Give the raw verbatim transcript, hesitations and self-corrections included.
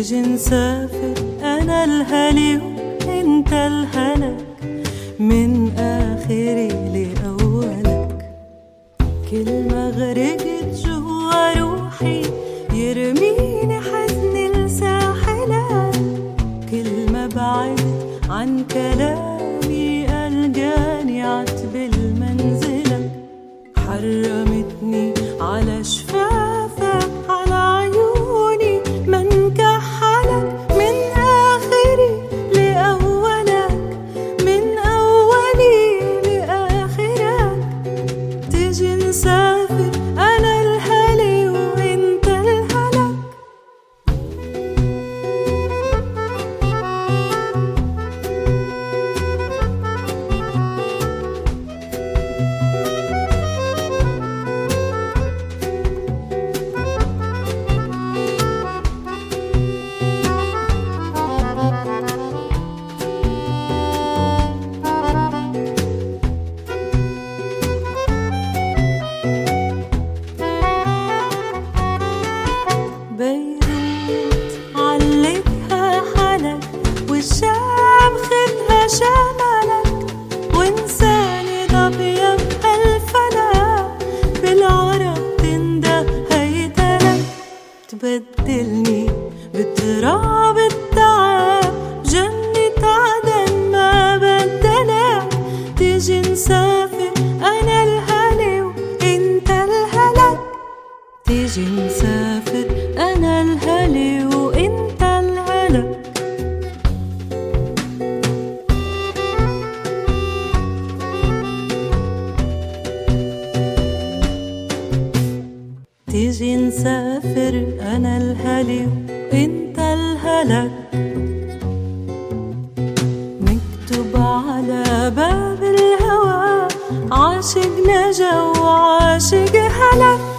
تيجي نسافر أنا الهلي وإنت الهلك، من آخري لأولك. كل ما غرقت جوا روحي يرميني حزني لساحلك، كل ما بعدت عن كلامي ألقاني عتب المنزلك. حرمتني على شفافك على عيوني من كحلك، من آخري لأولك، من أولي لآخرك. تيجي نسافر أنا الهلي وإنت الهلك. بيروت علقها حلك، والشام خدها شمالك، وانساني ضبيب هالفلك، بالعرب تنده هيدلك. تبدلني بتراب التعب جنة عدن ما بدلك. تيجي نسافر أنا الهلي وإنت الهلك. تيجي نسافر أنا الهلي وإنت الهلك. تيجي نسافر أنا الهلي وإنت الهلك. نكتب على باب الهوى عاشق نجا وعاشق هلك.